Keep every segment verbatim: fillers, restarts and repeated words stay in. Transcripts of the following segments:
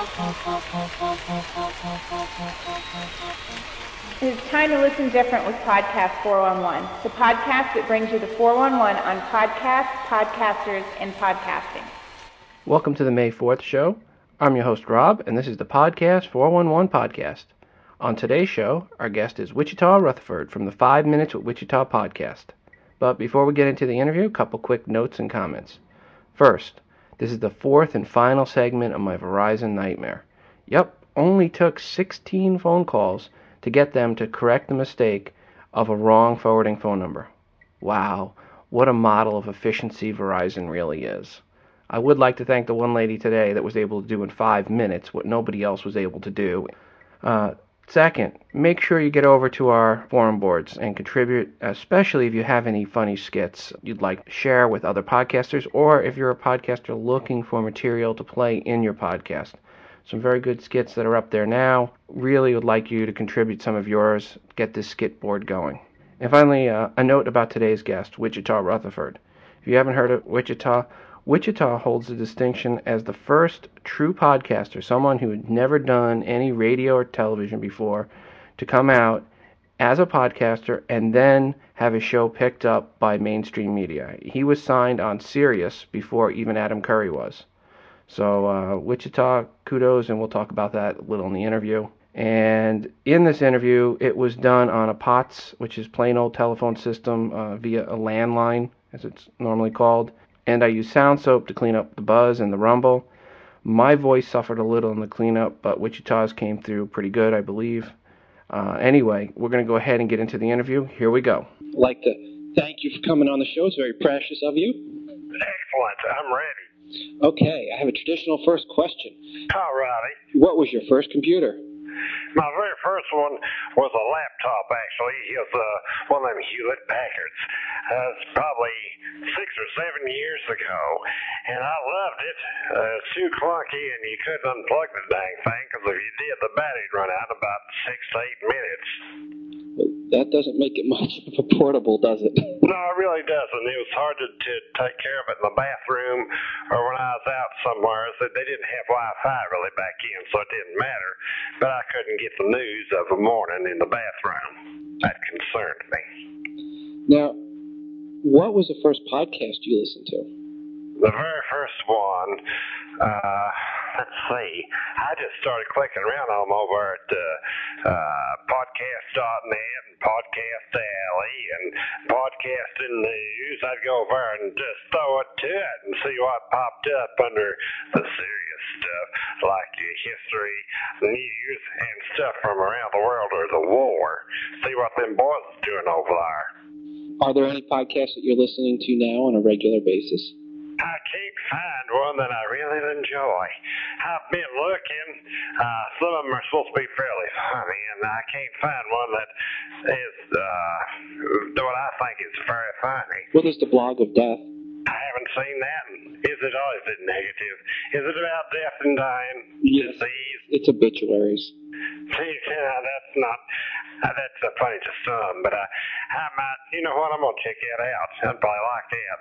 It is time to listen different with Podcast four one one, the podcast that brings you the four one one on podcasts, podcasters, and podcasting. Welcome to the May fourth show. I'm your host, Rob, and this is the Podcast four one one podcast. On today's show, our guest is Wichita Rutherford from the Five Minutes with Wichita podcast. But before we get into the interview, a couple quick notes and comments. First, this is the fourth and final segment of my Verizon nightmare. Yep, only took sixteen phone calls to get them to correct the mistake of a wrong forwarding phone number. Wow, what a model of efficiency Verizon really is. I would like to thank the one lady today that was able to do in five minutes what nobody else was able to do. Uh, second, make sure you get over to our forum boards and contribute, especially if you have any funny skits you'd like to share with other podcasters, or if you're a podcaster looking for material to play in your podcast. Some very good skits that are up there now. Really would like you to contribute some of yours, get this skit board going. And finally, uh, a note about today's guest, Wichita Rutherford. If you haven't heard of Wichita, Wichita holds the distinction as the first true podcaster, someone who had never done any radio or television before, to come out as a podcaster and then have his show picked up by mainstream media. He was signed on Sirius before even Adam Curry was. So uh, Wichita, kudos, and we'll talk about that a little in the interview. And in this interview, it was done on a P O T S, which is plain old telephone system, uh, via a landline, as it's normally called. And I used Sound Soap to clean up the buzz and the rumble. My voice suffered a little in the cleanup, but Wichita's came through pretty good, I believe. Uh, anyway, we're going to go ahead and get into the interview. Here we go. I'd like to thank you for coming on the show. It's very precious of you. Excellent. I'm ready. Okay, I have a traditional first question. All righty. What was your first computer? My very first one was a laptop, actually. It was uh, one of them Hewlett Packards. Uh, it's probably six or seven years ago, and I loved it. Uh, it's too clunky, and you couldn't unplug the dang thing, because if you did, the battery'd run out in about six to eight minutes. Well, that doesn't make it much of a portable, does it? No, it really doesn't. It was hard to, to take care of it in the bathroom or when I was out somewhere. So they didn't have Wi-Fi really back in, so it didn't matter. But I couldn't get the news of a morning in the bathroom. That concerned me. Now, what was the first podcast you listened to? The very first one, uh, let's see, I just started clicking around on them over at uh, uh, podcast dot net and Podcast Alley and Podcasting News. I'd go over and just throw it to it and see what popped up under the serious stuff, like your history, news, and stuff from around the world or the war. See what them boys is doing over there. Are there any podcasts that you're listening to now on a regular basis? I can't find one that I really enjoy. I've been looking. Uh, some of them are supposed to be fairly funny, and I can't find one that is uh, what I think is very funny. What is the Blog of Death? I haven't seen that. Is it or is it negative? Is it about death and dying? Yes. Disease? It's obituaries. See, yeah, that's not, uh, that's uh, funny to some, but uh, I might, you know what, I'm going to check that out. I'd probably like that.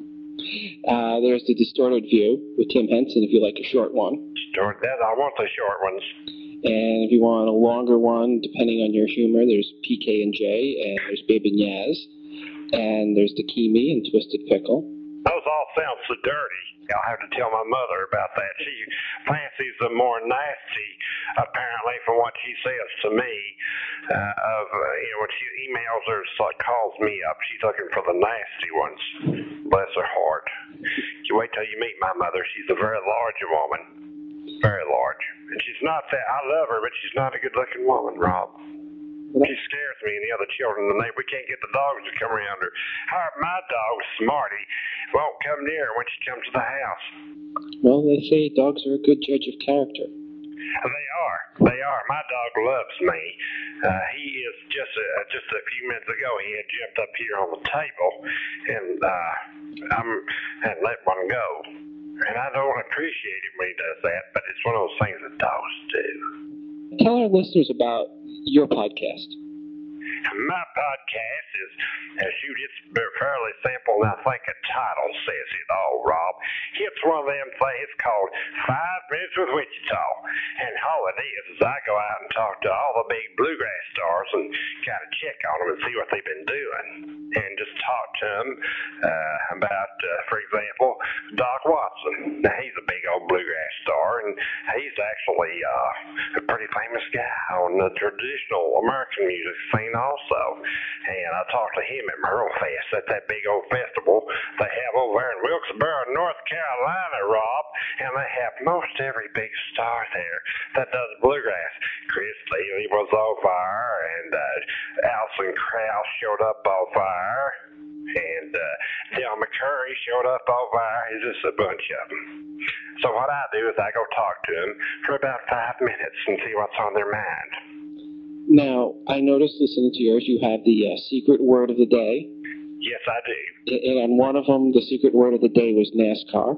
Uh, there's the Distorted View with Tim Henson, if you like a short one. Short, that, I want the short ones. And if you want a longer one, depending on your humor, there's P K and J, and there's Babe and Yaz, and there's the Kimi and Twisted Pickle. Those all sound so dirty. I'll have to tell my mother about that. She fancies them more nasty, apparently, from what she says to me. Uh, of uh, you know, when she emails or like calls me up, she's looking for the nasty ones. Bless her heart. You wait till you meet my mother. She's a very large woman, very large, and she's not that. I love her, but she's not a good-looking woman, Rob. She scares me and the other children in the neighborhood. We can't get the dogs to come around her. Her, my dog, Smarty, won't come near her when she comes to the house. Well, they say dogs are a good judge of character. They are. They are. My dog loves me. Uh, he is just a, just a few minutes ago, he had jumped up here on the table and uh, I'm and let one go. And I don't appreciate it when he does that, but it's one of those things that dogs do. Tell our listeners about your podcast. My podcast is, uh, shoot, it's fairly simple, and I think the title says it all, Rob. It's one of them things, it's called Five Minutes with Wichita. And all it is is I go out and talk to all the big bluegrass stars and kind of check on them and see what they've been doing. And just talk to them uh, about, uh, for example, Doc Watson. Now, he's a big old bluegrass star, and he's actually uh, a pretty famous guy on the traditional American music scene also. And I talked to him at Merle Fest, at that big old festival they have over there in Wilkesboro, North Carolina, Rob. And they have most every big star there that does bluegrass. Chris Steele was on fire, and uh, Alison Krauss showed up on fire, and uh, Del McCurry showed up on fire. It's just a bunch of them. So what I do is I go talk to them for about five minutes and see what's on their mind. Now, I noticed listening to yours, you have the uh, secret word of the day. Yes, I do. And on one of them, the secret word of the day was NASCAR.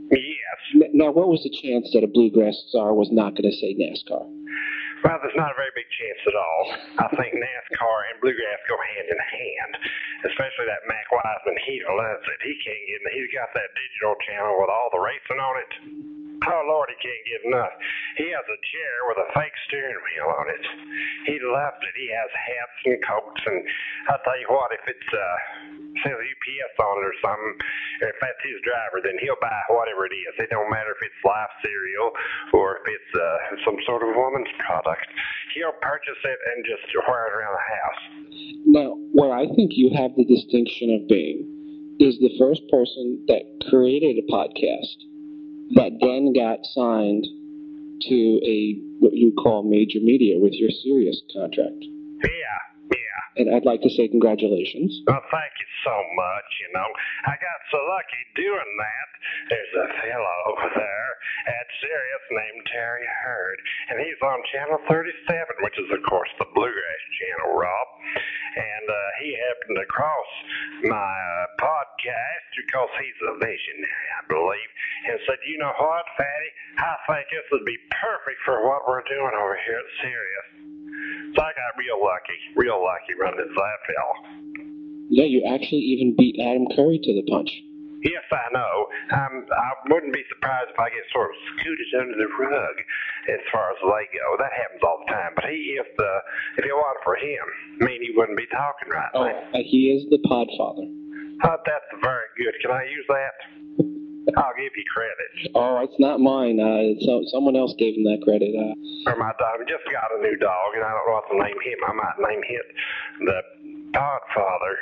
Yes. Now, what was the chance that a bluegrass star was not going to say NASCAR? Well, there's not a very big chance at all. I think NASCAR and bluegrass go hand in hand, especially that Mac Wiseman. He loves it. He can't get. He's got that digital channel with all the racing on it. Oh, Lord, he can't get enough. He has a chair with a fake steering wheel on it. He loves it. He has hats and coats, and I'll tell you what, if it's uh, says U P S on it or something, or if that's his driver, then he'll buy whatever it is. It don't matter if it's Life cereal or if it's uh, some sort of woman's product. He'll purchase it and just wear it around the house. Now, where I think you have the distinction of being is the first person that created a podcast that then got signed to a what you call major media with your Sirius contract. Yeah, yeah. And I'd like to say congratulations. Well, thank you so much, you know. I got so lucky doing that. There's a fellow over there at Sirius named Terry Hurd, and he's on Channel thirty-seven, which is, of course, the Bluegrass Channel, Rob. And uh, he happened across my uh, podcast because he's a visionary, I believe, and said, you know what, Fatty, I think this would be perfect for what we're doing over here at Sirius. So I got real lucky, real lucky running into that fella. Yeah, you actually even beat Adam Curry to the punch. Yes, I know. Um, I wouldn't be surprised if I get sort of scooted under the rug as far as they go. That happens all the time. But he is the, if it wasn't for him, I mean, he wouldn't be talking right oh, now. Uh, he is the Podfather. Oh, that's very good. Can I use that? I'll give you credit. Oh, it's not mine. Uh, so someone else gave him that credit. Uh, or my dog. We just got a new dog, and I don't know what to name him. I might name him the Podfather.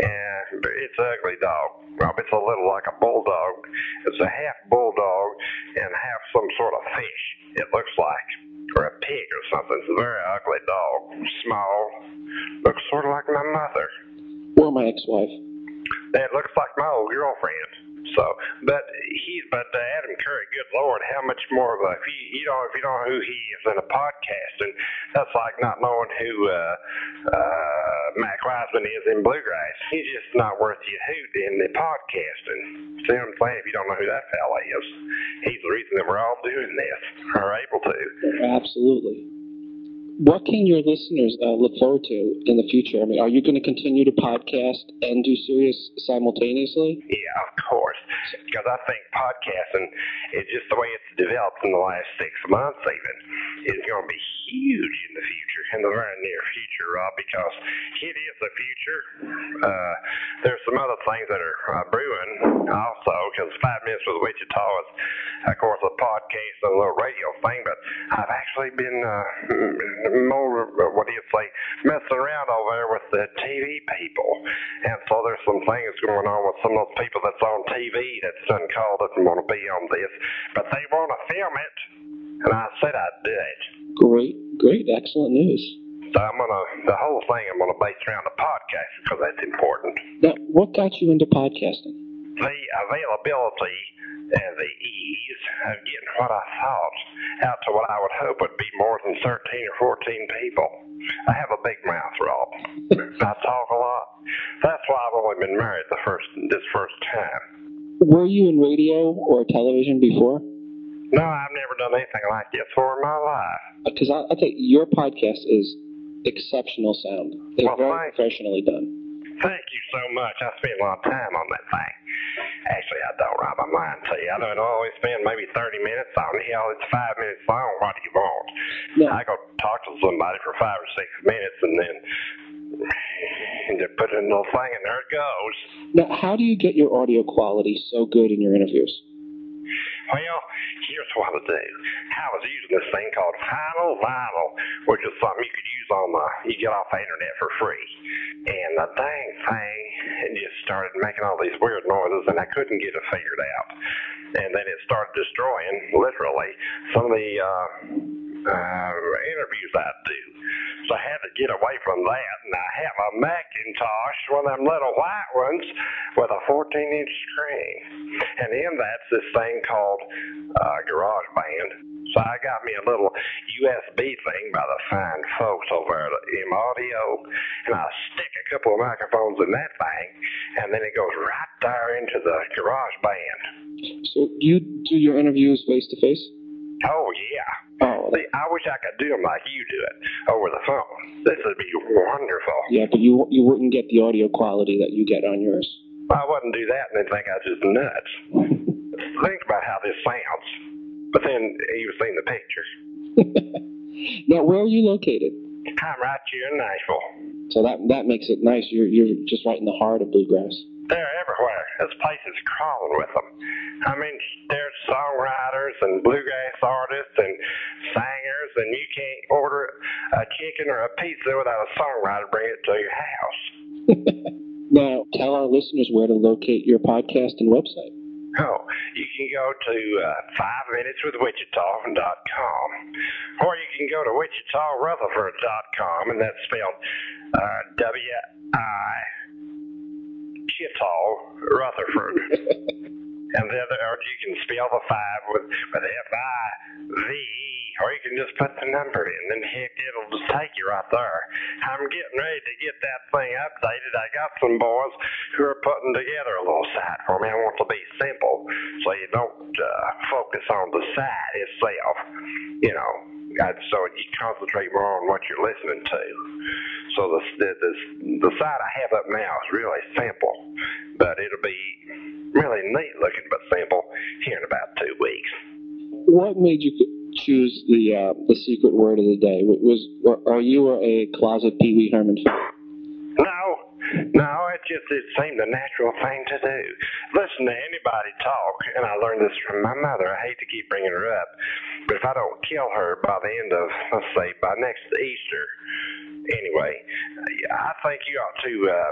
And it's an ugly dog. Rob, it's a little like a bulldog. It's a half bulldog and half some sort of fish, it looks like, or a pig or something. It's a very ugly dog. Small. Looks sort of like my mother. Or my ex-wife. It looks like my old girlfriend. So, but he's, but uh, Adam Curry, good Lord, how much more of a, if you, you know, if you don't know who he is in a podcasting, that's like not knowing who uh, uh, Mac Wiseman is in bluegrass. He's just not worth your hoot in the podcasting. See what I'm saying? If you don't know who that fella is, he's the reason that we're all doing this, or able to. Absolutely. What can your listeners uh, look forward to in the future? I mean, are you going to continue to podcast and do Sirius simultaneously? Yeah, of course. Because I think podcasting is just the way it's developed in the last six months even. It's going to be huge in the future, in the very near future, Rob, because it is the future. Uh, there's some other things that are uh, brewing also, because Five Minutes with Wichita is, of course, a podcast and a little radio thing, but I've actually been uh, more, what do you say, messing around over there with the T V people. And so there's some things going on with some of those people that's on T V that's done called us and want to be on this, but they want to film it, and I said I'd do it. Great, great, excellent news. So I'm gonna, the whole thing I'm gonna base around the podcast because that's important. Now, what got you into podcasting? The availability and the ease of getting what I thought out to what I would hope would be more than thirteen or fourteen people. I have a big mouth, Rob. I talk a lot. That's why I've only been married the first this first time. Were you in radio or television before? No, I've never done anything like this for my life. Because I, I think your podcast is exceptional sound. It's well, very thank, professionally done. Thank you so much. I spent a lot of time on that thing. Actually, I don't, Rob. I'm lying to you. I don't always spend maybe thirty minutes on it. Hell, it's five minutes long. What do you want? No. I go talk to somebody for five or six minutes and then and they put in a little thing and there it goes. Now, how do you get your audio quality so good in your interviews? Well, here's what I do. I was using this thing called Final Vinyl, which is something you could use on the, you get off the internet for free. And the dang thing, it just started making all these weird noises, and I couldn't get it figured out. And then it started destroying, literally, some of the uh, uh, interviews I do. So I had to get away from that, and I have a Macintosh, one of them little white ones, with a fourteen inch screen. And in that's this thing called uh, GarageBand. So I got me a little U S B thing by the fine folks over at M Audio, and I stick a couple of microphones in that thing, and then it goes right there into the GarageBand. So you do your interviews face-to-face? Oh, yeah. Oh, See, I wish I could do them like you do it, over the phone. This would be wonderful. Yeah, but you you wouldn't get the audio quality that you get on yours. I wouldn't do that and then think I was just nuts. Think about how this sounds. But then you've seen the pictures. Now, where are you located? I'm right here in Nashville. So that that makes it nice. You're you're just right in the heart of bluegrass. They're everywhere. This place is crawling with them. I mean, there's songwriters and bluegrass artists and singers, and you can't order a chicken or a pizza without a songwriter bring it to your house. Now, tell our listeners where to locate your podcast and website. Oh, you can go to uh, five minutes with wichita dot com, or you can go to wichita rutherford dot com, and that's spelled uh, W I Chitall Rutherford. And the other, or you can spell the five with, with F I V E, or you can just put the number in, and heck, it'll just take you right there. I'm getting ready to get that thing updated. I got some boys who are putting together a little site for me. I want it to be simple, so you don't uh, focus on the site itself, you know, so you concentrate more on what you're listening to. So the, the, the, the site I have up now is really simple, but it'll be really neat looking but simple here in about two weeks. What made you choose the uh, the secret word of the day? Was are you a closet Pee Wee Herman fan? No, no, it just it seemed a natural thing to do. Listen to anybody talk, and I learned this from my mother. I hate to keep bringing her up, but if I don't kill her by the end of, let's say, by next Easter, anyway, I think you ought to uh,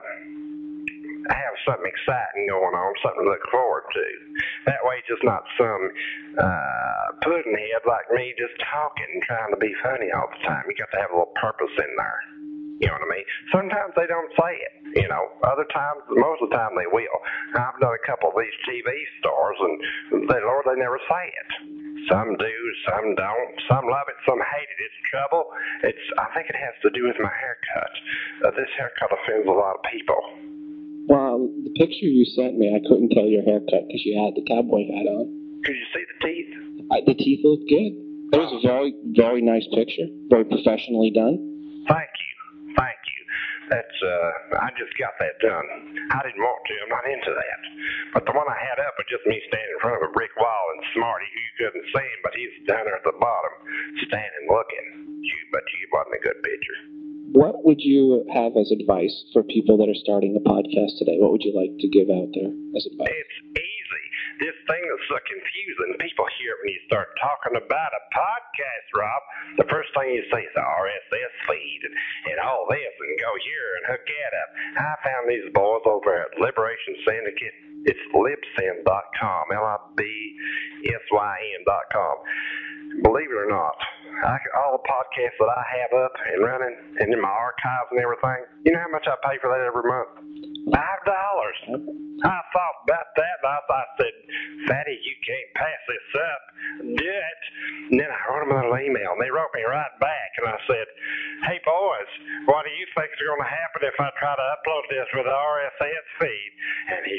have something exciting going on, something to look forward to. That way it's just not some uh, puddinhead like me just talking, trying to be funny all the time. You got to have a little purpose in there. You know what I mean? Sometimes they don't say it, you know. Other times, most of the time they will. I've done a couple of these T V stars, and they, Lord, they never say it. Some do, some don't. Some love it, some hate it. It's trouble. It's. I think it has to do with my haircut. Uh, this haircut offends a lot of people. Well, the picture you sent me, I couldn't tell your haircut because you had the cowboy hat on. Could you see the teeth? I, the teeth looked good. It was a very, very nice picture. Very professionally done. Thank you. Thank you. That's, uh, I just got that done. I didn't want to. I'm not into that. But the one I had up was just me standing in front of a brick wall, and Smarty, who you couldn't see him, but he's down there at the bottom, standing looking. You, but you wasn't a good picture. What would you have as advice for people that are starting a podcast today? What would you like to give out there as advice? It's easy. This thing that's so confusing, people hear it when you start talking about a podcast, Rob. The first thing you say is the R S S feed and, and all this, and go here and hook that up. I found these boys over at Liberation Syndicate. It's libsyn dot com, L I B S Y N dot com. Believe it or not, I, all the podcasts that I have up and running and in my archives and everything, you know how much I pay for that every month? Five dollars. I thought about that, and I thought, I said, Fatty, you can't pass this up. Do it. And then I wrote them a little email, and they wrote me right back, and I said, hey, boys, what do you think is going to happen if I try to upload this with the R S S feed? And he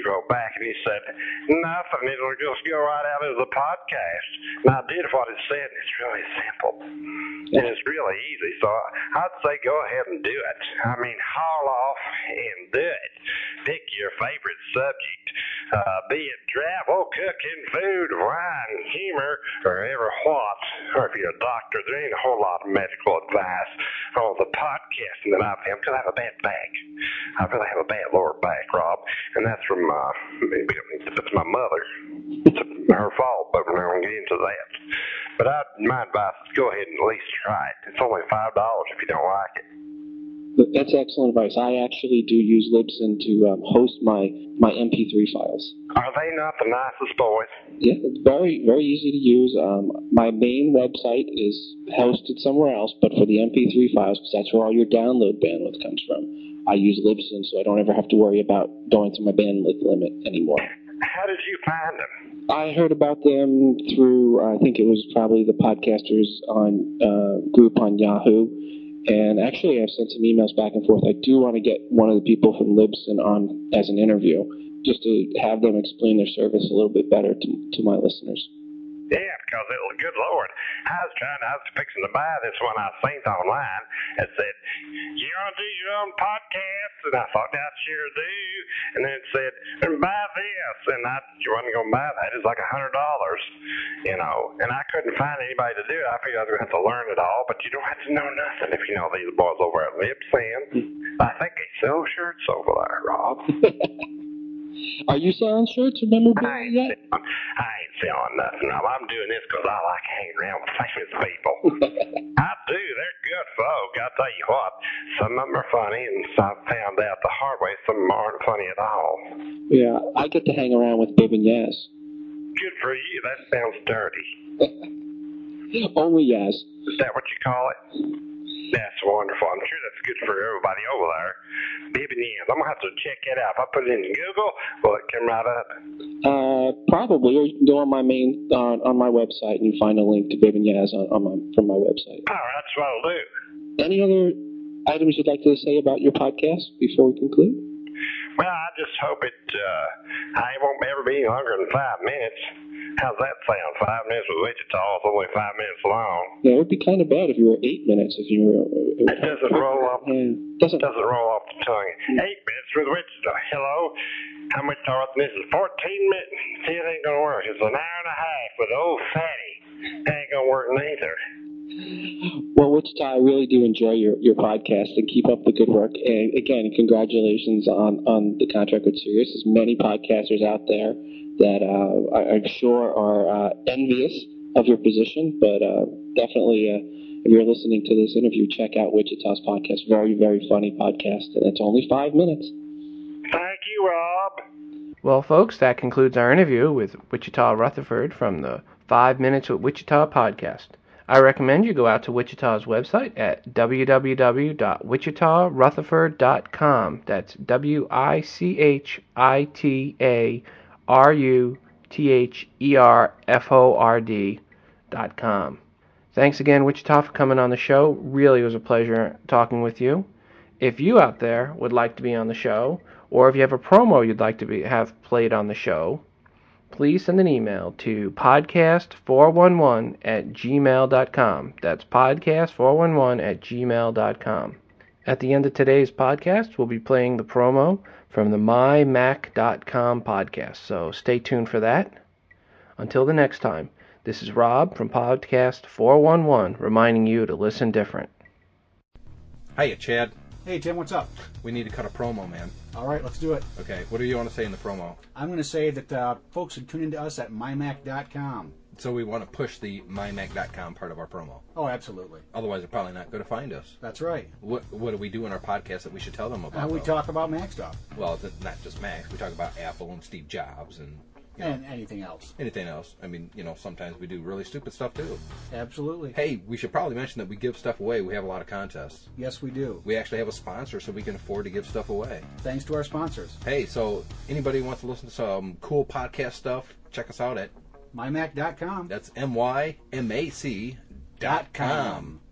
go back, and he said, nothing, it'll just go right out as a podcast. And I did what it said, and it's really simple. And it's really easy, so I'd say go ahead and do it. I mean, haul off and do it. Pick your favorite subject, uh, be it travel, cooking, food, wine, humor, or ever what. Or if you're a doctor, there ain't a whole lot of medical advice on the podcasting that I've had, because I have a bad back. I really have a bad lower back, Rob, and that's from uh, that's my mother. It's her fault, but we're not going to get into that. But I, my advice is go ahead and at least try it. It's only five dollars if you don't like it. That's excellent advice. I actually do use Libsyn to um, host my, my M P three files. Are they not the nicest boys? Yeah, it's very, very easy to use. Um, my main website is hosted somewhere else, but for the M P three files, because that's where all your download bandwidth comes from, I use Libsyn, so I don't ever have to worry about going to my bandwidth limit anymore. How did you find them? I heard about them through, I think it was probably the podcasters on uh, group on Yahoo. And actually, I've sent some emails back and forth. I do want to get one of the people from Libsyn on as an interview, just to have them explain their service a little bit better to, to my listeners. Yeah, because it was, good Lord, I was trying, I was fixing to buy this one I seen online. It said, you want to do your own podcast? And I thought, I sure do. And then it said, and buy this. And I wasn't going to buy that. It was like a hundred dollars, you know. And I couldn't find anybody to do it. I figured I was going to have to learn it all, but you don't have to know nothing if you know these boys over at Libsyn. I think they sell shirts over there, Rob. Are you selling shirts or memorabilia I ain't, yet? selling, I ain't selling nothing. Rob. I'm doing this because I like hanging around with famous people. I do. They're good folk. I'll tell you what. Some of them are funny, and I found out the hard way some of them aren't funny at all. Yeah, I get to hang around with Bib and Yaz. Good for you. That sounds dirty. Only Yaz. Is that what you call it? That's wonderful. I'm sure that's good for everybody over there. Bib and Yaz. I'm going to have to check it out. If I put it in Google, will it come right up? Uh, probably. Or you can go on my main, uh, on my website, and you find a link to Bib and Yaz on, on my, from my website. All right, that's what I'll do. Any other items you'd like to say about your podcast before we conclude? Well, I just hope it, uh, I won't ever be longer than five minutes. How's that sound? Five minutes with Wichita is only five minutes long. Yeah, it would be kind of bad if you were eight minutes. If you were. It, it doesn't roll off. Yeah, doesn't doesn't roll off the tongue. Eight minutes with Wichita. Hello. How much time this is? Fourteen minutes. See, it ain't gonna work. It's an hour and a half with old fatty. It ain't gonna work neither. Well, Wichita, I really do enjoy your, your podcast, and keep up the good work. And again, congratulations on, on the contract with Sirius. There's many podcasters out there that uh, I'm sure are uh, envious of your position, but uh, definitely, uh, if you're listening to this interview, check out Wichita's podcast. Very, very funny podcast, and it's only five minutes. Thank you, Rob. Well, folks, that concludes our interview with Wichita Rutherford from the Five Minutes with Wichita podcast. I recommend you go out to Wichita's website at w w w dot wichita rutherford dot com. That's W I C H I T A R U T H E R F O R D dot com. Thanks again, Wichita, for coming on the show. Really was a pleasure talking with you. If you out there would like to be on the show, or if you have a promo you'd like to be, have played on the show, please send an email to podcast four one one at gmail dot com. That's podcast four one one at gmail dot com. At the end of today's podcast, we'll be playing the promo from the my mac dot com podcast, so stay tuned for that. Until the next time, this is Rob from podcast four one one reminding you to listen different. Hiya, Chad. Hey, Tim, what's up? We need to cut a promo, man. All right, let's do it. Okay, what do you want to say in the promo? I'm going to say that uh, folks should tune into us at my mac dot com. So we want to push the my mac dot com part of our promo. Oh, absolutely. Otherwise, they're probably not going to find us. That's right. What What do we do in our podcast that we should tell them about? Uh, we though? talk about Mac stuff. Well, th- not just Mac. We talk about Apple and Steve Jobs and... You know, and anything else. Anything else. I mean, you know, sometimes we do really stupid stuff, too. Absolutely. Hey, we should probably mention that we give stuff away. We have a lot of contests. Yes, we do. We actually have a sponsor, so we can afford to give stuff away. Thanks to our sponsors. Hey, so anybody who wants to listen to some cool podcast stuff, check us out at my mac dot com. That's M Y M A C dot com.